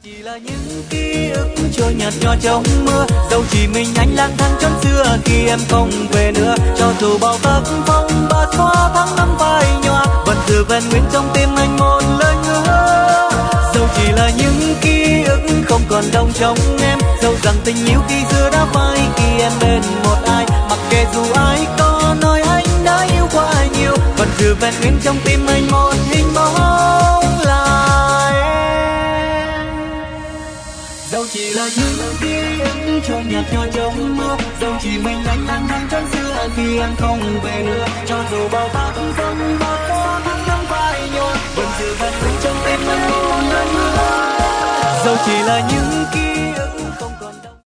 chỉ là những ký ức trôi nhạt nhòa trong mưa, dẫu chỉ mình anh lang thang chốn xưa khi em không về nữa. Cho dù bao tác phong ba xóa tháng năm phai nhòa, vẫn giữ vẹn nguyên trong tim anh một lời hứa. Dẫu chỉ là những ký ức không còn đông trong em, dẫu rằng tình yêu khi xưa đã phai khi em bên một ai. Mặc kệ dù ai có nói anh đã yêu quá nhiều, vẫn giữ vẹn nguyên trong tim anh một hình bóng là em. Dẫu chỉ là những ký ức trôi nhạt nhòa trong mưa, dẫu chỉ mình anh lang thang chốn xưa khi em không về nữa. Cho dù bao tác phong bao có tháng năm phai nhòa, vẫn giữ vẹn nguyên trong tim anh một lần nữa. Dẫu chỉ là những ký